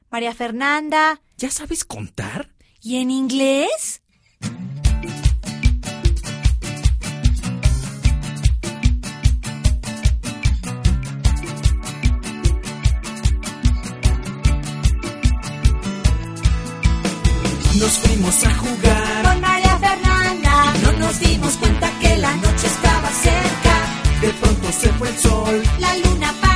María Fernanda. ¿Ya sabes contar? ¿Y en inglés? Nos fuimos a jugar Con María Fernanda. y no nos dimos cuenta que la noche estaba cerca. De pronto se fue el sol. La luna